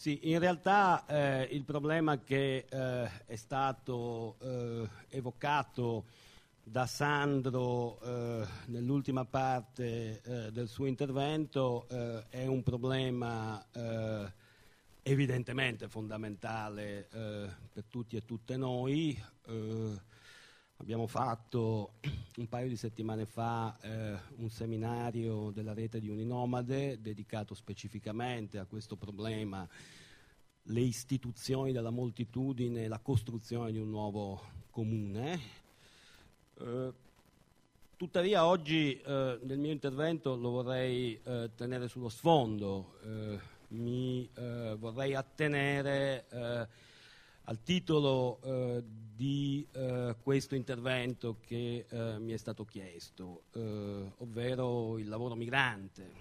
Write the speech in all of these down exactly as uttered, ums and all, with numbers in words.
Sì, in realtà eh, il problema che eh, è stato eh, evocato da Sandro eh, nell'ultima parte eh, del suo intervento eh, è un problema eh, evidentemente fondamentale eh, per tutti e tutte noi. Eh, abbiamo fatto un paio di settimane fa eh, un seminario della rete di Uninomade dedicato specificamente a questo problema, le istituzioni della moltitudine, la costruzione di un nuovo comune. Eh, tuttavia oggi eh, nel mio intervento lo vorrei eh, tenere sullo sfondo, eh, mi eh, vorrei attenere eh, al titolo eh, di eh, questo intervento che eh, mi è stato chiesto, eh, ovvero il lavoro migrante,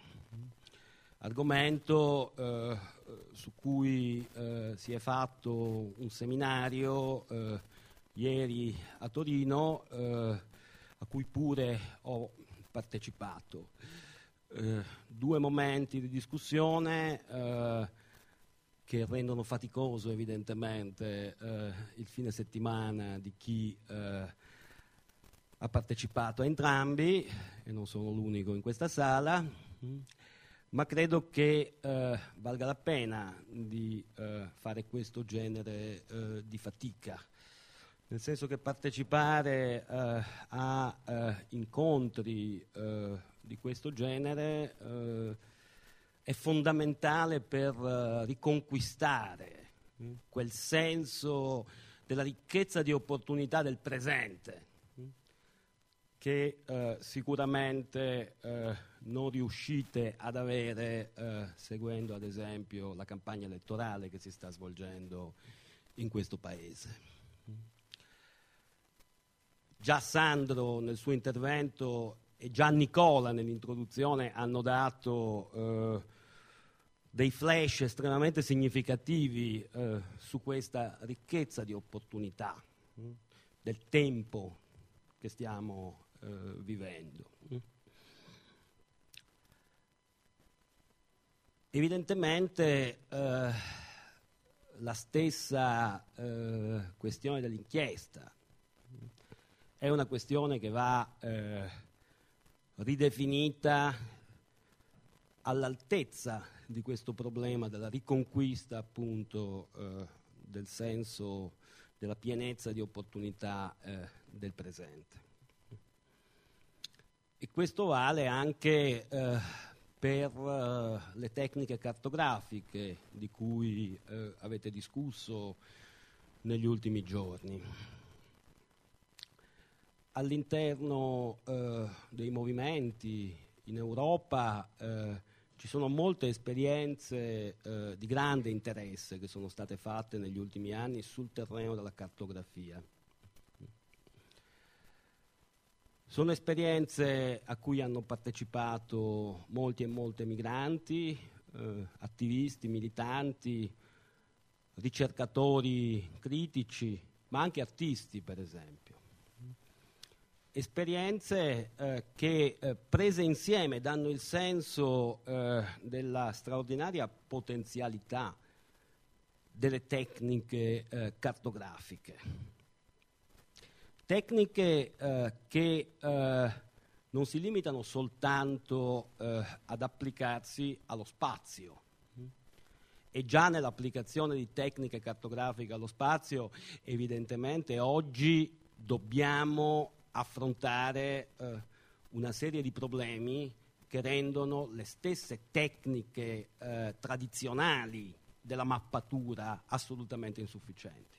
argomento eh, su cui eh, si è fatto un seminario eh, ieri a Torino, eh, a cui pure ho partecipato. Eh, due momenti di discussione eh, che rendono faticoso evidentemente eh, il fine settimana di chi eh, ha partecipato a entrambi, e non sono l'unico in questa sala, ma credo che eh, valga la pena di eh, fare questo genere eh, di fatica, nel senso che partecipare eh, a eh, incontri eh, di questo genere eh, è fondamentale per eh, riconquistare mh, quel senso della ricchezza di opportunità del presente mh, che eh, sicuramente eh, non riuscite ad avere eh, seguendo ad esempio la campagna elettorale che si sta svolgendo in questo Paese. Già Sandro nel suo intervento e già Nicola nell'introduzione hanno dato eh, dei flash estremamente significativi eh, su questa ricchezza di opportunità mh, del tempo che stiamo eh, vivendo. Evidentemente eh, la stessa eh, questione dell'inchiesta è una questione che va eh, ridefinita all'altezza di questo problema della riconquista appunto eh, del senso della pienezza di opportunità eh, del presente. E questo vale anche eh, per uh, le tecniche cartografiche di cui uh, avete discusso negli ultimi giorni. All'interno uh, dei movimenti in Europa uh, ci sono molte esperienze uh, di grande interesse che sono state fatte negli ultimi anni sul terreno della cartografia. Sono esperienze a cui hanno partecipato molti e molte migranti, eh, attivisti, militanti, ricercatori critici, ma anche artisti, per esempio. Esperienze eh, che eh, prese insieme danno il senso eh, della straordinaria potenzialità delle tecniche eh, cartografiche. Tecniche eh, che eh, non si limitano soltanto eh, ad applicarsi allo spazio. E già nell'applicazione di tecniche cartografiche allo spazio, evidentemente oggi dobbiamo affrontare eh, una serie di problemi che rendono le stesse tecniche eh, tradizionali della mappatura assolutamente insufficienti.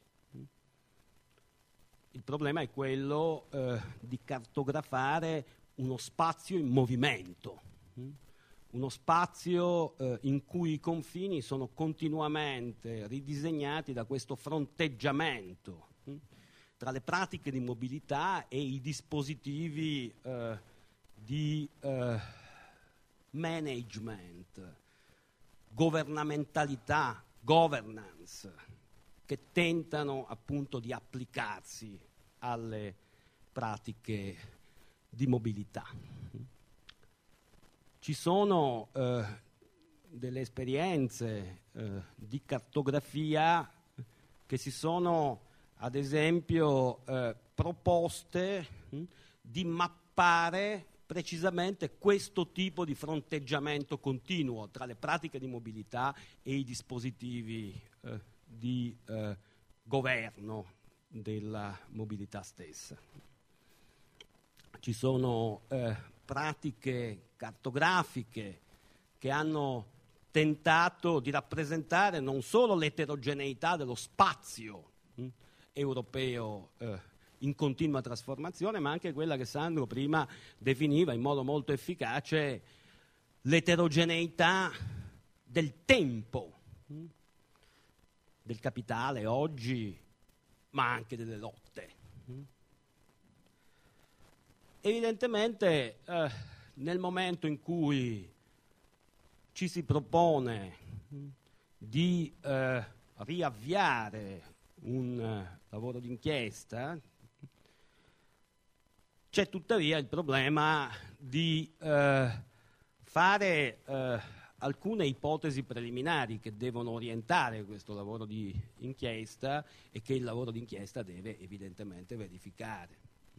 Il problema è quello eh, di cartografare uno spazio in movimento, mh? uno spazio eh, in cui i confini sono continuamente ridisegnati da questo fronteggiamento mh? tra le pratiche di mobilità e i dispositivi eh, di eh, management, governamentalità, governance, che tentano appunto di applicarsi alle pratiche di mobilità. Ci sono eh, delle esperienze eh, di cartografia che si sono, ad esempio, eh, proposte mh, di mappare precisamente questo tipo di fronteggiamento continuo tra le pratiche di mobilità e i dispositivi eh, di eh, governo della mobilità stessa. Ci sono eh, pratiche cartografiche che hanno tentato di rappresentare non solo l'eterogeneità dello spazio mh, europeo eh, in continua trasformazione, ma anche quella che Sandro prima definiva in modo molto efficace l'eterogeneità del tempo, mh, del capitale oggi, ma anche delle lotte. Mh. Evidentemente eh, nel momento in cui ci si propone di eh, riavviare un eh, lavoro d'inchiesta, c'è tuttavia il problema di eh, fare eh, alcune ipotesi preliminari che devono orientare questo lavoro di inchiesta e che il lavoro d'inchiesta deve evidentemente verificare.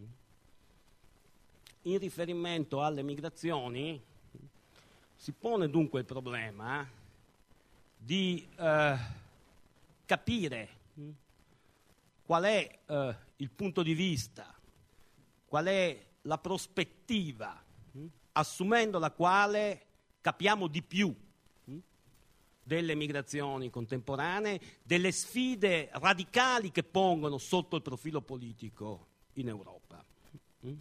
In riferimento alle migrazioni si pone dunque il problema di eh, capire qual è eh, il punto di vista, qual è la prospettiva, mh, assumendo la quale capiamo di più mh, delle migrazioni contemporanee, delle sfide radicali che pongono sotto il profilo politico in Europa. Mh.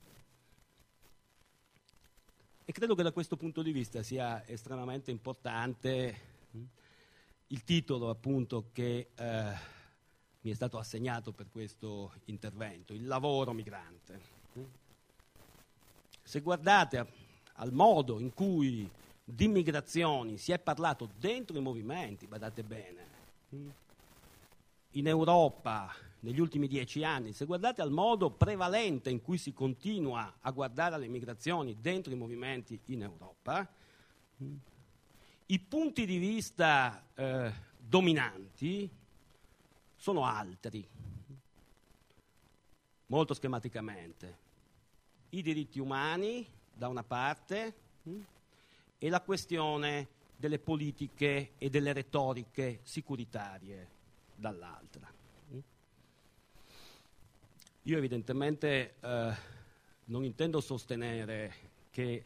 E credo che da questo punto di vista sia estremamente importante mh, il titolo appunto che eh, mi è stato assegnato per questo intervento, il lavoro migrante. Mh. Se guardate a, al modo in cui di migrazioni si è parlato dentro i movimenti, badate bene, mh, in Europa negli ultimi dieci anni, se guardate al modo prevalente in cui si continua a guardare alle migrazioni dentro i movimenti in Europa, mh, i punti di vista eh, dominanti sono altri, molto schematicamente. I diritti umani da una parte mh, e la questione delle politiche e delle retoriche sicuritarie dall'altra. Io evidentemente eh, non intendo sostenere che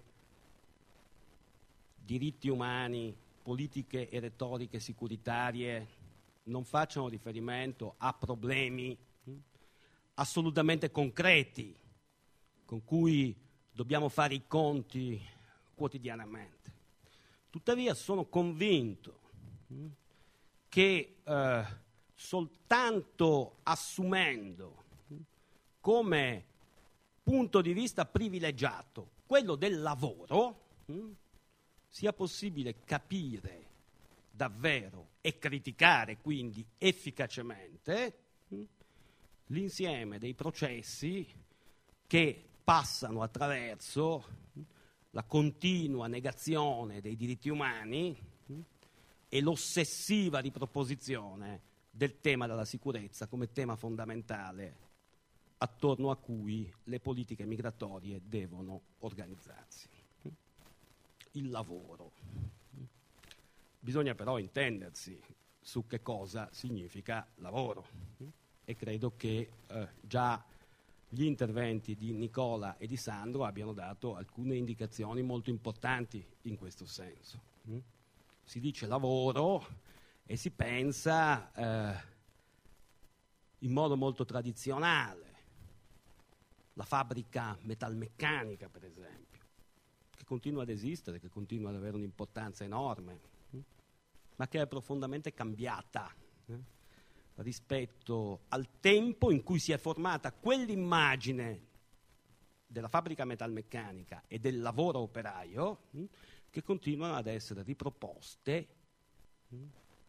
diritti umani, politiche e retoriche sicuritarie non facciano riferimento a problemi mh, assolutamente concreti con cui dobbiamo fare i conti quotidianamente. Tuttavia sono convinto mh, che eh, soltanto assumendo come punto di vista privilegiato quello del lavoro, mh, sia possibile capire davvero e criticare quindi efficacemente mh, l'insieme dei processi che passano attraverso mh, la continua negazione dei diritti umani mh, e l'ossessiva riproposizione del tema della sicurezza come tema fondamentale attorno a cui le politiche migratorie devono organizzarsi. Il lavoro. Bisogna però intendersi su che cosa significa lavoro e credo che eh, già gli interventi di Nicola e di Sandro abbiano dato alcune indicazioni molto importanti in questo senso. Si dice lavoro e si pensa eh, in modo molto tradizionale. La fabbrica metalmeccanica, per esempio, che continua ad esistere, che continua ad avere un'importanza enorme, hm? ma che è profondamente cambiata eh? rispetto al tempo in cui si è formata quell'immagine della fabbrica metalmeccanica e del lavoro operaio hm? che continuano ad essere riproposte hm?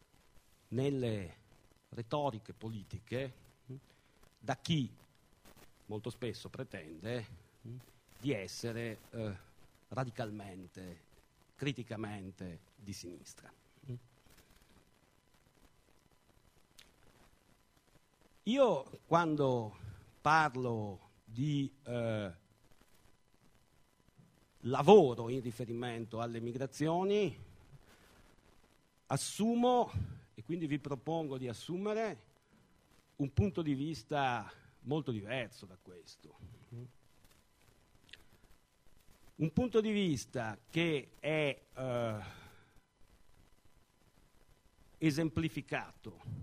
nelle retoriche politiche hm? da chi molto spesso pretende mh, di essere eh, radicalmente criticamente di sinistra. Io quando parlo di eh, lavoro in riferimento alle migrazioni, assumo, e quindi vi propongo di assumere, un punto di vista molto diverso da questo. Un punto di vista che è eh, esemplificato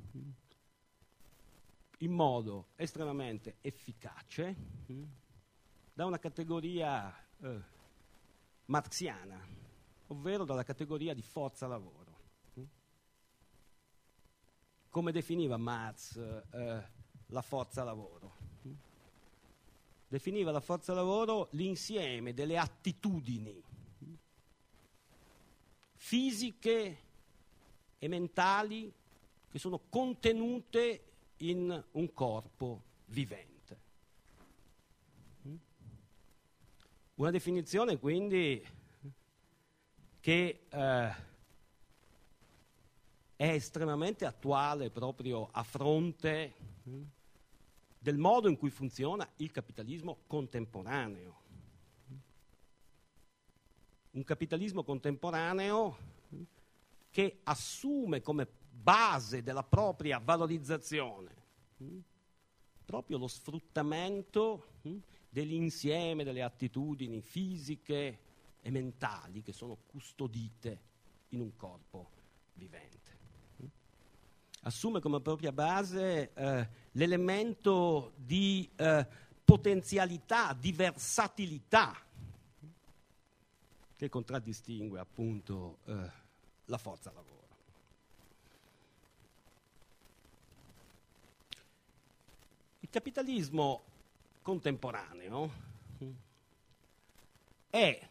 in modo estremamente efficace da una categoria eh, marxiana, ovvero dalla categoria di forza lavoro. Come definiva Marx eh, la forza lavoro? Definiva la forza lavoro l'insieme delle attitudini fisiche e mentali che sono contenute in un corpo vivente. Una definizione quindi che eh, è estremamente attuale proprio a fronte del modo in cui funziona il capitalismo contemporaneo. Un capitalismo contemporaneo che assume come base della propria valorizzazione proprio lo sfruttamento dell'insieme delle attitudini fisiche e mentali che sono custodite in un corpo vivente. Assume come propria base eh, l'elemento di eh, potenzialità, di versatilità che contraddistingue appunto eh, la forza lavoro. Il capitalismo contemporaneo è,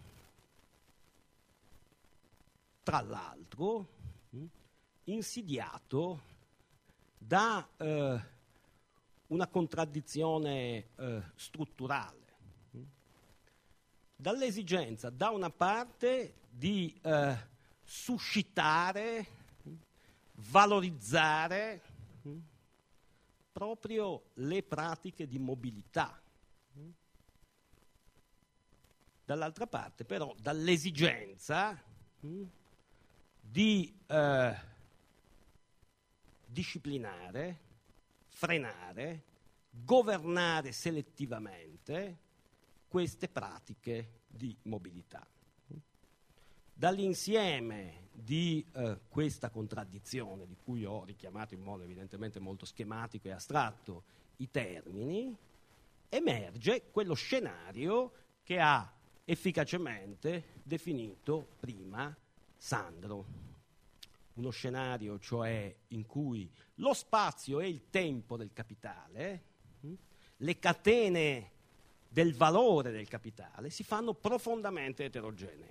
tra l'altro, insidiato da eh, una contraddizione eh, strutturale, dall'esigenza da una parte di eh, suscitare, valorizzare proprio le pratiche di mobilità, dall'altra parte però dall'esigenza di eh, disciplinare, frenare, governare selettivamente queste pratiche di mobilità. Dall'insieme di eh, questa contraddizione, di cui ho richiamato in modo evidentemente molto schematico e astratto i termini, emerge quello scenario che ha efficacemente definito prima Sandro. Uno scenario cioè in cui lo spazio e il tempo del capitale, le catene del valore del capitale si fanno profondamente eterogenee.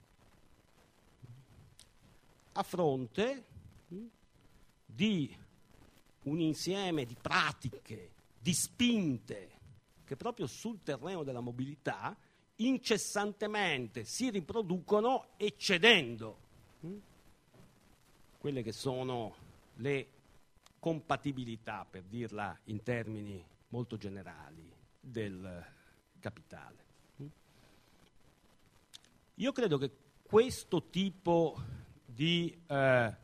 A fronte di un insieme di pratiche, di spinte, che proprio sul terreno della mobilità incessantemente si riproducono eccedendo quelle che sono le compatibilità, per dirla in termini molto generali, del capitale. Io credo che questo tipo di eh,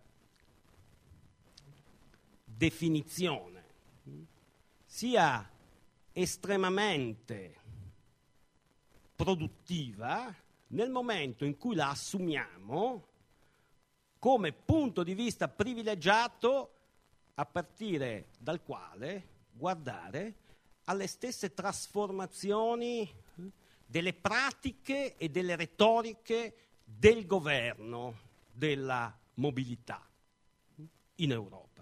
definizione sia estremamente produttiva nel momento in cui la assumiamo come punto di vista privilegiato a partire dal quale guardare alle stesse trasformazioni delle pratiche e delle retoriche del governo della mobilità in Europa.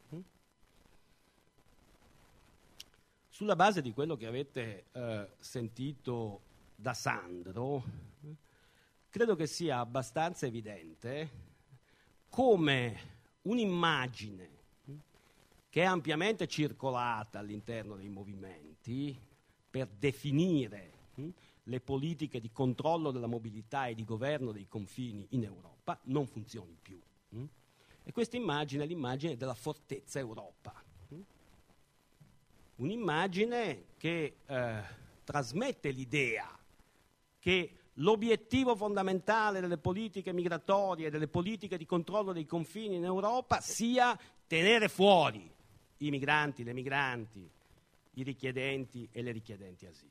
Sulla base di quello che avete eh, sentito da Sandro, credo che sia abbastanza evidente come un'immagine che è ampiamente circolata all'interno dei movimenti per definire le politiche di controllo della mobilità e di governo dei confini in Europa non funzioni più. Mm? E questa immagine è l'immagine della fortezza Europa. Mm? Un'immagine che eh, trasmette l'idea che l'obiettivo fondamentale delle politiche migratorie e delle politiche di controllo dei confini in Europa sia tenere fuori i migranti, le migranti, i richiedenti e le richiedenti asilo.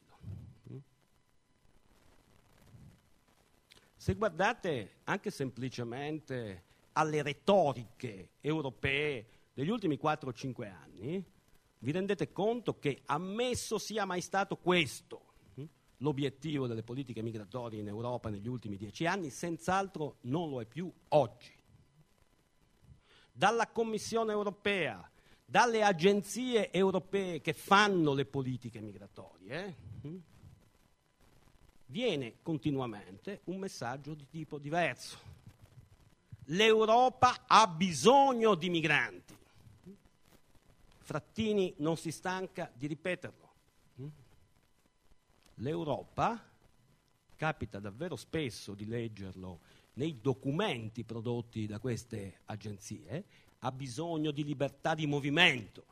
Se guardate anche semplicemente alle retoriche europee degli ultimi quattro o cinque anni, vi rendete conto che, ammesso sia mai stato questo l'obiettivo delle politiche migratorie in Europa negli ultimi dieci anni, senz'altro non lo è più oggi. Dalla Commissione europea, dalle agenzie europee che fanno le politiche migratorie, eh, viene continuamente un messaggio di tipo diverso. L'Europa ha bisogno di migranti. Frattini non si stanca di ripeterlo. L'Europa, capita davvero spesso di leggerlo nei documenti prodotti da queste agenzie, ha bisogno di libertà di movimento.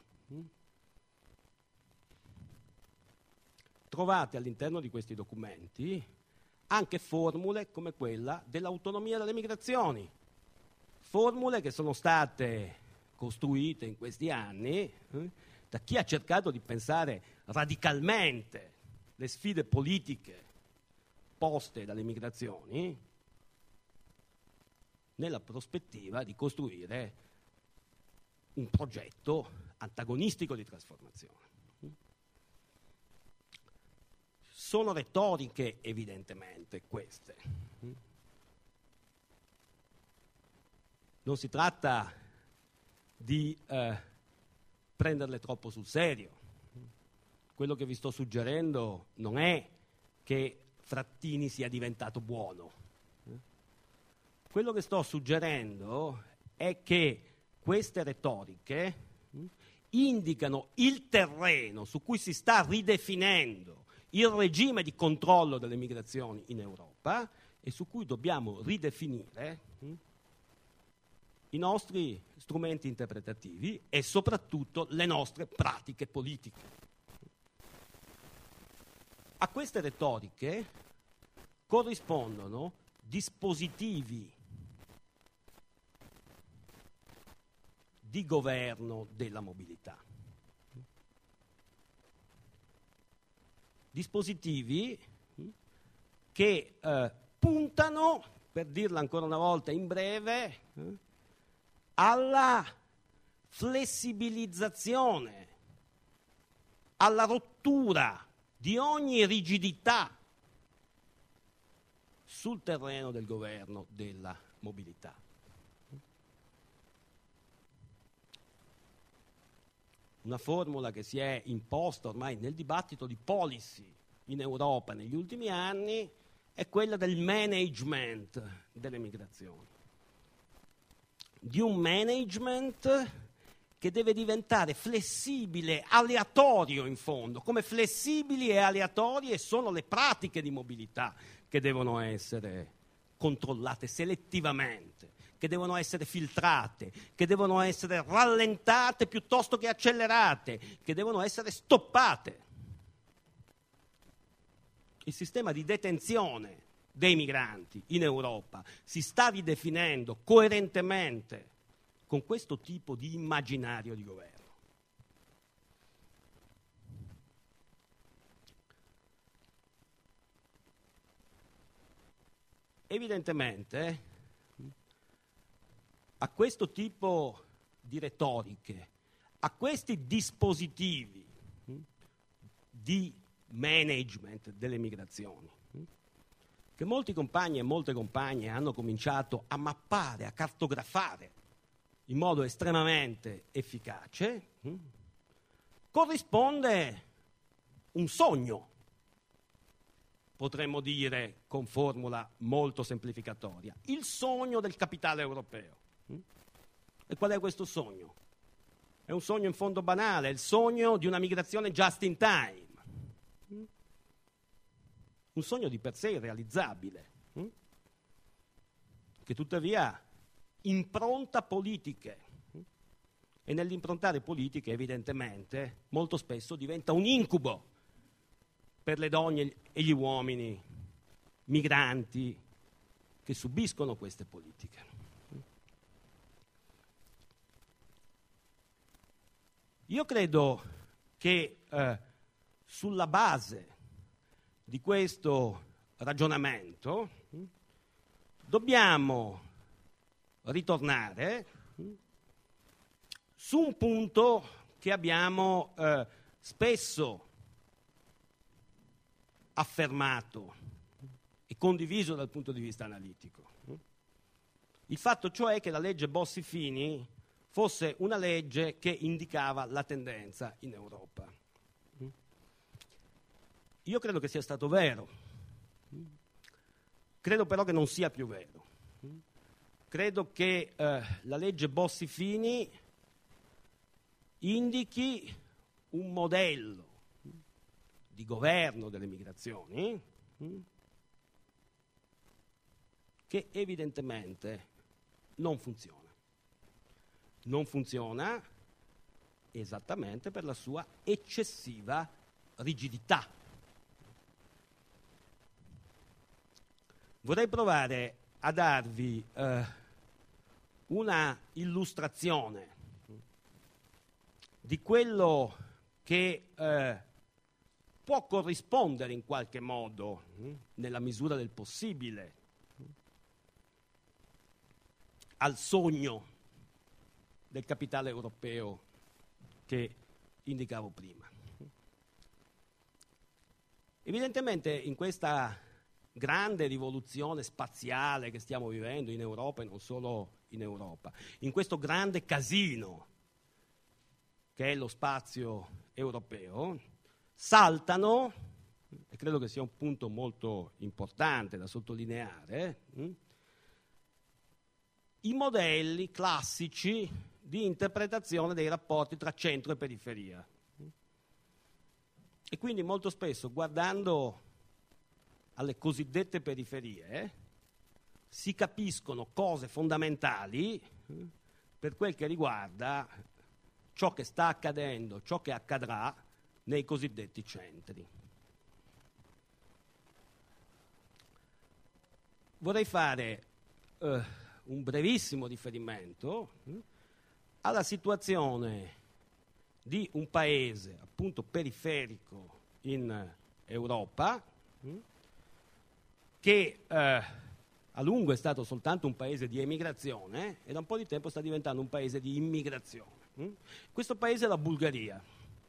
Trovate all'interno di questi documenti anche formule come quella dell'autonomia delle migrazioni, formule che sono state costruite in questi anni eh, da chi ha cercato di pensare radicalmente le sfide politiche poste dalle migrazioni nella prospettiva di costruire un progetto antagonistico di trasformazione. Sono retoriche evidentemente queste. Non si tratta di eh, prenderle troppo sul serio. Quello che vi sto suggerendo non è che Frattini sia diventato buono. Quello che sto suggerendo è che queste retoriche indicano il terreno su cui si sta ridefinendo il regime di controllo delle migrazioni in Europa e su cui dobbiamo ridefinire i nostri strumenti interpretativi e soprattutto le nostre pratiche politiche. A queste retoriche corrispondono dispositivi di governo della mobilità. Dispositivi che eh, puntano, per dirla ancora una volta in breve, eh, alla flessibilizzazione, alla rottura di ogni rigidità sul terreno del governo della mobilità. Una formula che si è imposta ormai nel dibattito di policy in Europa negli ultimi anni è quella del management delle migrazioni. Di un management che deve diventare flessibile, aleatorio in fondo, come flessibili e aleatorie sono le pratiche di mobilità che devono essere controllate selettivamente, che devono essere filtrate, che devono essere rallentate piuttosto che accelerate, che devono essere stoppate. Il sistema di detenzione dei migranti in Europa si sta ridefinendo coerentemente con questo tipo di immaginario di governo. Evidentemente, a questo tipo di retoriche, a questi dispositivi di management delle migrazioni, che molti compagni e molte compagne hanno cominciato a mappare, a cartografare in modo estremamente efficace, corrisponde un sogno, potremmo dire con formula molto semplificatoria, il sogno del capitale europeo. E qual è questo sogno? È un sogno in fondo banale, è il sogno di una migrazione just in time. un sogno di per sé irrealizzabile, hm? che tuttavia impronta politiche, hm? e nell'improntare politiche evidentemente molto spesso diventa un incubo per le donne e gli uomini migranti che subiscono queste politiche. Io credo che eh, sulla base di questo ragionamento hm, dobbiamo ritornare hm, su un punto che abbiamo eh, spesso affermato e condiviso dal punto di vista analitico. Il fatto cioè che la legge Bossi-Fini fosse una legge che indicava la tendenza in Europa. Io credo che sia stato vero, credo però che non sia più vero. Credo che eh, la legge Bossi-Fini indichi un modello di governo delle migrazioni che evidentemente non funziona. Non funziona esattamente per la sua eccessiva rigidità. Vorrei provare a darvi eh, una illustrazione di quello che eh, può corrispondere in qualche modo, hm, nella misura del possibile, hm, al sogno del capitale europeo che indicavo prima. Evidentemente in questa grande rivoluzione spaziale che stiamo vivendo in Europa e non solo in Europa, in questo grande casino che è lo spazio europeo, saltano, e credo che sia un punto molto importante da sottolineare, hm, i modelli classici di interpretazione dei rapporti tra centro e periferia. E quindi molto spesso, guardando alle cosiddette periferie, si capiscono cose fondamentali eh, per quel che riguarda ciò che sta accadendo, ciò che accadrà nei cosiddetti centri. Vorrei fare eh, un brevissimo riferimento eh, alla situazione di un paese appunto periferico in Europa eh, che eh, a lungo è stato soltanto un paese di emigrazione e da un po' di tempo sta diventando un paese di immigrazione. Eh. Questo paese è la Bulgaria.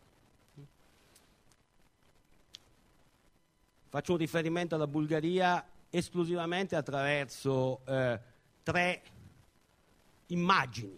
Faccio un riferimento alla Bulgaria esclusivamente attraverso eh, tre immagini.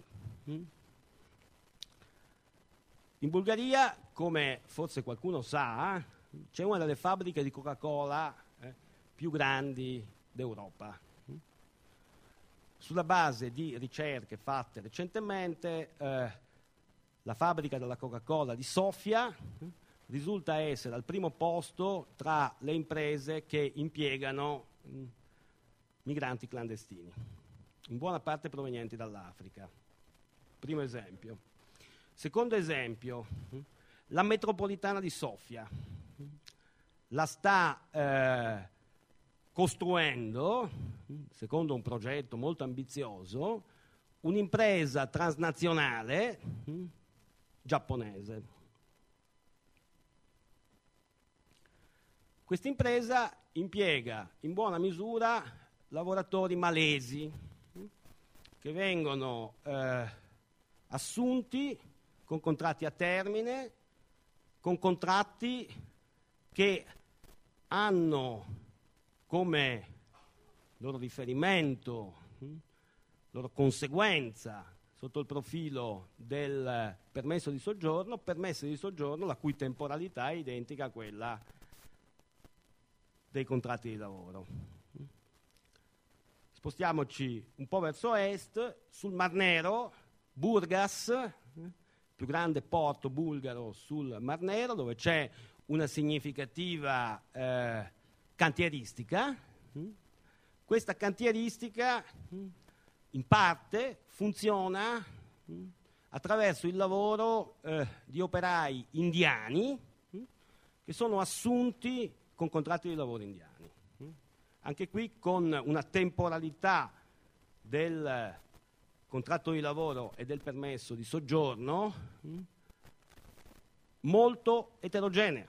In Bulgaria, come forse qualcuno sa, c'è una delle fabbriche di Coca-Cola eh, più grandi d'Europa. Sulla base di ricerche fatte recentemente, eh, la fabbrica della Coca-Cola di Sofia eh, risulta essere al primo posto tra le imprese che impiegano mh, migranti clandestini, in buona parte provenienti dall'Africa. Primo esempio. Secondo esempio, mh, la metropolitana di Sofia mh, la sta eh, costruendo, mh, secondo un progetto molto ambizioso, un'impresa transnazionale mh, giapponese. Questa impresa impiega in buona misura lavoratori malesi che vengono eh, assunti con contratti a termine, con contratti che hanno come loro riferimento, loro conseguenza sotto il profilo del permesso di soggiorno, permesso di soggiorno la cui temporalità è identica a quella dei contratti di lavoro. Spostiamoci un po' verso est, sul Mar Nero, Burgas, più grande porto bulgaro sul Mar Nero, dove c'è una significativa eh, cantieristica. Questa cantieristica in parte funziona attraverso il lavoro eh, di operai indiani che sono assunti con contratti di lavoro indiani. Anche qui con una temporalità del contratto di lavoro e del permesso di soggiorno molto eterogenea.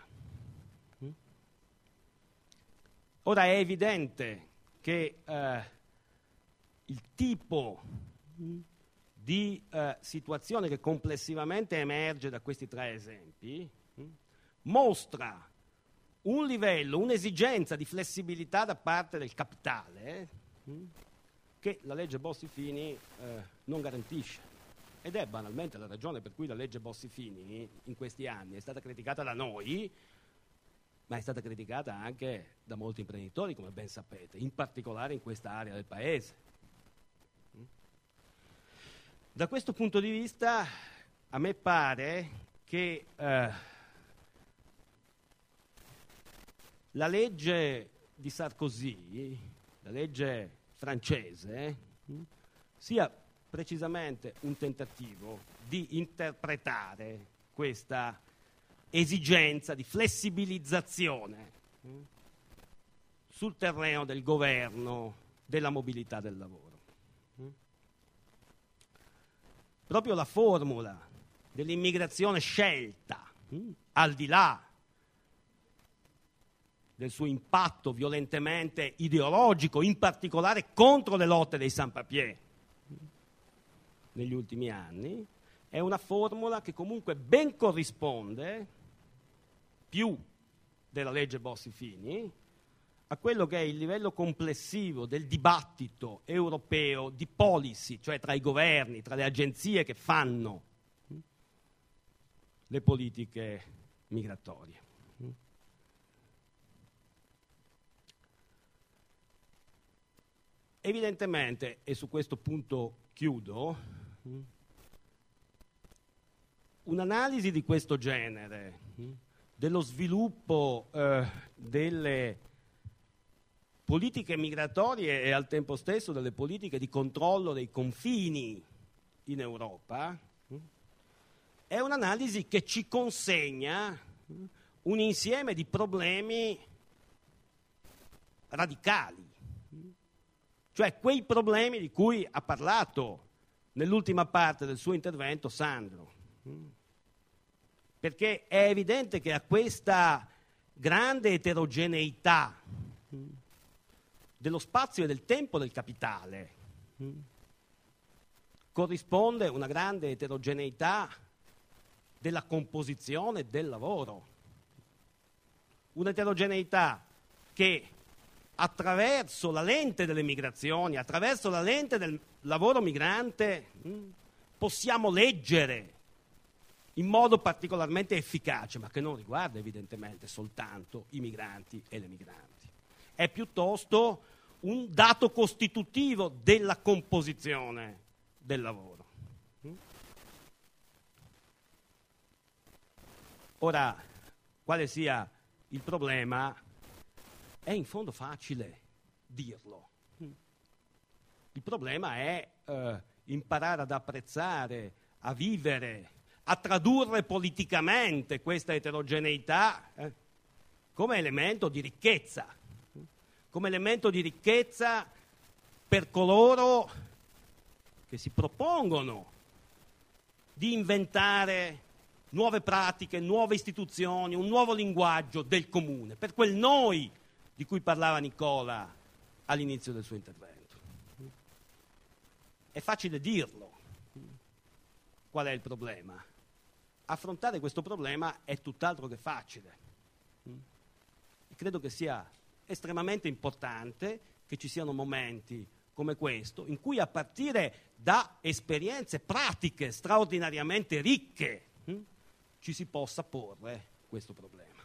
Ora è evidente che eh, il tipo di eh, situazione che complessivamente emerge da questi tre esempi mh, mostra un livello, un'esigenza di flessibilità da parte del capitale mh, che la legge Bossi-Fini eh, non garantisce. Ed è banalmente la ragione per cui la legge Bossi-Fini in questi anni è stata criticata da noi, ma è stata criticata anche da molti imprenditori, come ben sapete, in particolare in questa area del paese. Da questo punto di vista, a me pare che eh, la legge di Sarkozy, la legge francese, sia precisamente un tentativo di interpretare questa esigenza di flessibilizzazione sul terreno del governo della mobilità del lavoro. Proprio la formula dell'immigrazione scelta, al di là del suo impatto violentemente ideologico, in particolare contro le lotte dei sans-papiers negli ultimi anni, è una formula che comunque ben corrisponde, più della legge Bossi-Fini, a quello che è il livello complessivo del dibattito europeo di policy, cioè tra i governi, tra le agenzie che fanno le politiche migratorie. Evidentemente, e su questo punto chiudo, un'analisi di questo genere, dello sviluppo eh, delle politiche migratorie e al tempo stesso delle politiche di controllo dei confini in Europa, è un'analisi che ci consegna un insieme di problemi radicali, cioè quei problemi di cui ha parlato nell'ultima parte del suo intervento Sandro. Perché è evidente che a questa grande eterogeneità dello spazio e del tempo del capitale corrisponde una grande eterogeneità della composizione del lavoro. Un'eterogeneità che attraverso la lente delle migrazioni, attraverso la lente del lavoro migrante, possiamo leggere in modo particolarmente efficace, ma che non riguarda evidentemente soltanto i migranti e le migranti. È piuttosto un dato costitutivo della composizione del lavoro. Ora, quale sia il problema, è in fondo facile dirlo. Il problema è eh, imparare ad apprezzare, a vivere, a tradurre politicamente questa eterogeneità eh, come elemento di ricchezza, come elemento di ricchezza per coloro che si propongono di inventare nuove pratiche, nuove istituzioni, un nuovo linguaggio del comune, per quel noi di cui parlava Nicola all'inizio del suo intervento. È facile dirlo. Qual è il problema? Affrontare questo problema è tutt'altro che facile. E credo che sia estremamente importante che ci siano momenti come questo, in cui a partire da esperienze pratiche straordinariamente ricche, hm, ci si possa porre questo problema.